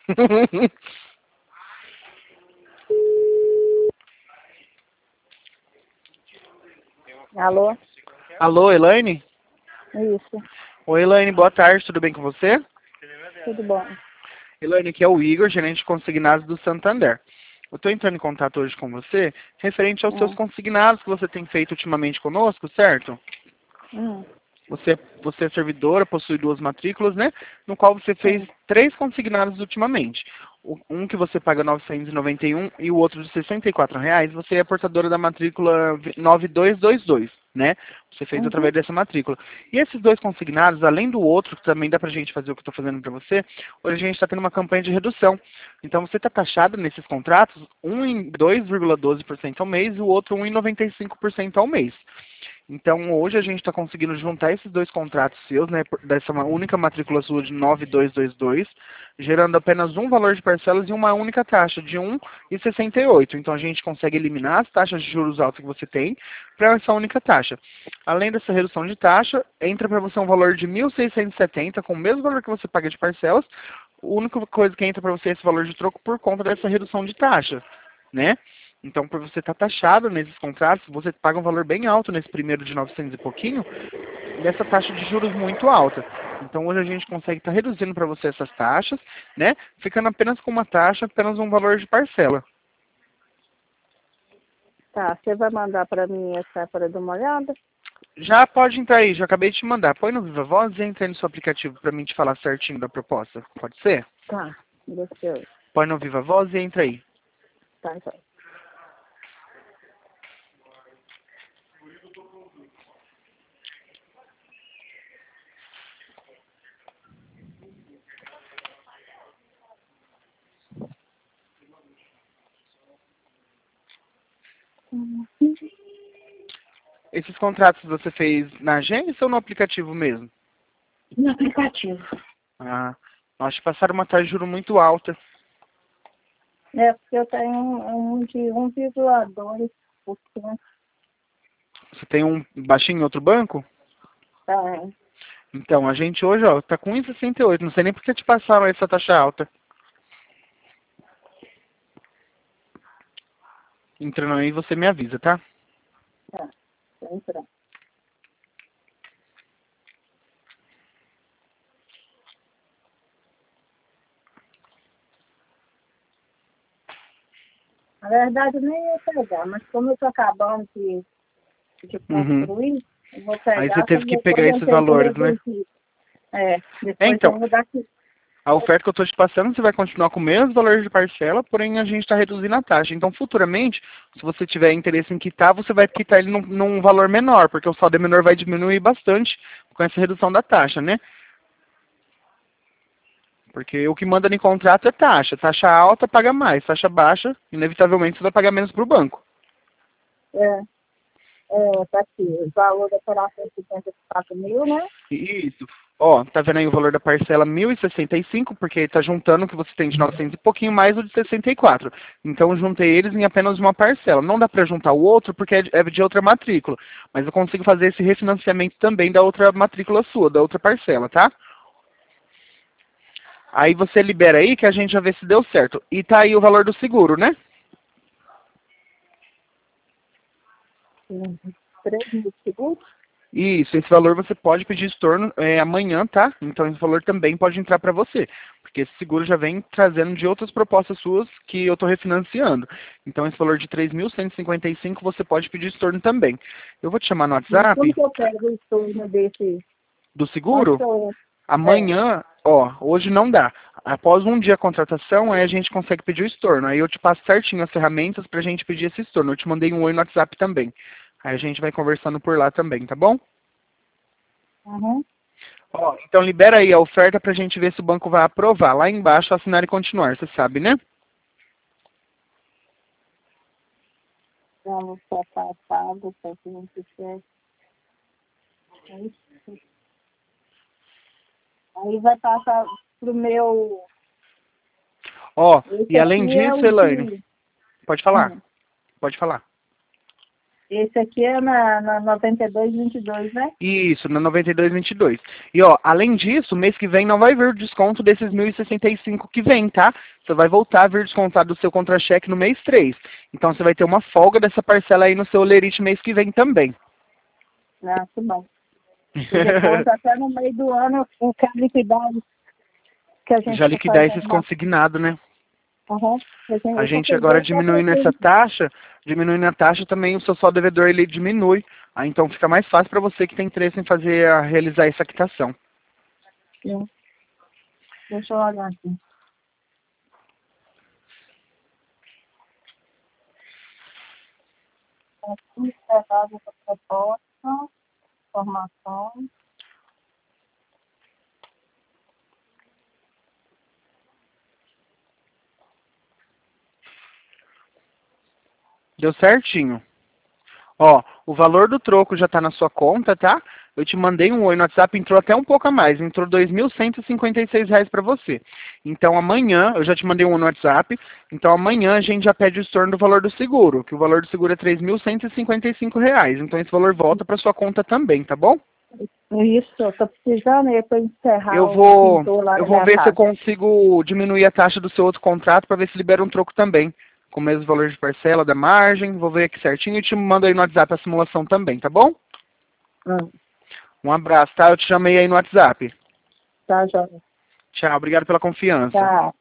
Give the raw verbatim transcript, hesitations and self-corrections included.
Alô? Alô, Elaine? Isso, Oi, Elaine, boa tarde, tudo bem com você? tudo bom. Elaine, aqui é o Igor, gerente de consignados do Santander. Eu estou entrando em contato hoje com você referente aos seus Hum, consignados que você tem feito ultimamente conosco, certo? hum, Você, você é servidora, possui duas matrículas, né? No qual você fez sim. três consignados ultimamente. O- Um que você paga novecentos e noventa e um e o outro de sessenta e quatro reais, você é portadora da matrícula nove dois dois dois, né? Você fez Uhum. através dessa matrícula. E esses dois consignados, além do outro, que também dá pra gente fazer o que eu estou fazendo para você, hoje a gente está tendo uma campanha de redução. Então você está taxado nesses contratos, um em dois vírgula doze por cento ao mês e o outro um em noventa e cinco por cento ao mês. Então, hoje a gente está conseguindo juntar esses dois contratos seus, né, por- dessa uma única matrícula sua de nove dois dois dois, gerando apenas um valor de parcelas e uma única taxa de um e sessenta e oito. Então, a gente consegue eliminar as taxas de juros altos que você tem para essa única taxa. Além dessa redução de taxa, entra para você um valor de mil seiscentos e setenta, com o mesmo valor que você paga de parcelas. A única coisa que entra para você é esse valor de troco por conta dessa redução de taxa, né? Então, por você estar taxado nesses contratos, você paga um valor bem alto nesse primeiro de novecentos e pouquinho, nessa taxa de juros muito alta. Então, hoje a gente consegue estar reduzindo para você essas taxas, né? Ficando apenas com uma taxa, apenas um valor de parcela. Tá, você vai mandar para mim essa para dar uma olhada? Já pode entrar aí, já acabei de te mandar. Põe no Viva Voz e entra aí no seu aplicativo para mim te falar certinho da proposta. Pode ser? Tá, deixa eu. Põe no Viva Voz e entra aí. Tá, então. Uhum. Esses contratos você fez na agência ou no aplicativo mesmo? No aplicativo. Ah, nós te passaram uma taxa de juros muito alta. É, porque eu tenho um, um de um vírgula dois por cento. Você tem um baixinho em outro banco? Tá, Então, a gente hoje, ó, tá com um e sessenta e oito. Não sei nem por que te passaram essa taxa alta. Entrando aí, você me avisa, tá? tá, tá entrando. Na verdade, eu nem ia pegar, mas como eu tô acabando de, de Uhum. construir, eu vou Aí você pegar, só teve que que depois pegar eu esses tenho que valores, né? reduzir. É, É, depois eu então, vou dar aqui. a oferta que eu tô te passando, você vai continuar com o mesmo valor de parcela, porém a gente está reduzindo a taxa. Então, futuramente, se você tiver interesse em quitar, você vai quitar ele num, num valor menor, porque o saldo menor vai diminuir bastante com essa redução da taxa, né? Porque o que manda em contrato é taxa. Taxa alta paga mais, taxa baixa, inevitavelmente você vai pagar menos para o banco. É, é, tá aqui, o valor da operação é cinquenta e quatro mil, né? Isso. Ó, tá vendo aí o valor da parcela mil e sessenta e cinco, porque tá juntando o que você tem de novecentos e pouquinho mais o de sessenta e quatro. Então eu juntei eles em apenas uma parcela. Não dá para juntar o outro porque é de é de outra matrícula, mas eu consigo fazer esse refinanciamento também da outra matrícula sua, da outra parcela, tá? Aí você libera aí que a gente já vê se deu certo. E tá aí o valor do seguro, né? três mil segundos. Isso, esse valor você pode pedir estorno é, amanhã, tá? Então esse valor também pode entrar para você, porque esse seguro já vem trazendo de outras propostas suas que eu estou refinanciando. Então esse valor de três mil cento e cinquenta e cinco você pode pedir estorno também. Eu vou te chamar no Mas como WhatsApp que eu pego o estudo desse? do Onde seguro. que eu entro? É, Amanhã, ó, hoje não dá. Após um dia a contratação, aí a gente consegue pedir o estorno. Aí eu te passo certinho as ferramentas pra gente pedir esse estorno. Eu te mandei um oi no WhatsApp também. Aí a gente vai conversando por lá também, tá bom? uhum. Ó, então libera aí a oferta pra gente ver se o banco vai aprovar. Lá embaixo, assinar e continuar, você sabe, né? Vamos para passado, cento e vinte e sete. Aí vai passar pro meu. Ó, Esse e além aqui é disso, o Elaine, de. pode falar, Hum, pode falar. Esse aqui é na, na noventa e dois, vinte e dois, né? Isso, na noventa e dois, vinte e dois. E ó, além disso, mês que vem não vai vir o desconto desses mil e sessenta e cinco que vem, tá? Você vai voltar a vir descontado do seu contra-cheque no mês três. Então você vai ter uma folga dessa parcela aí no seu lerite mês que vem também. Ah, que bom. E depois, até no meio do ano, eu quero liquidar que a gente Já tá liquidar fazendo esses uma- consignados, né? Uhum. A gente agora diminuindo essa taxa, diminuindo a taxa também o seu saldo devedor ele diminui. Aí então fica mais fácil para você que tem interesse em fazer, a, realizar essa quitação. Sim. Deixa eu olhar aqui. Aqui, encerrado essa proposta, informação. Deu certinho. Ó, o valor do troco já está na sua conta, tá? Eu te mandei um oi no WhatsApp, entrou até um pouco a mais, entrou dois mil cento e cinquenta e seis reais para você. Então amanhã, eu já te mandei um oi no WhatsApp, então amanhã a gente já pede o estorno do valor do seguro, que o valor do seguro é três mil cento e cinquenta e cinco reais. Então esse valor volta para sua conta também, tá bom? Isso, eu tô precisando aí para encerrar Eu o vou, pintor lá eu na vou minha ver se eu casa. consigo diminuir a taxa do seu outro contrato para ver se libera um troco também, com o mesmo valor de parcela da margem. Vou ver aqui certinho e te mando aí no WhatsApp a simulação também, tá bom? Hum, Um abraço, tá? Eu te chamei aí no WhatsApp. tá, Jovem. Tchau, obrigado pela confiança. Tá.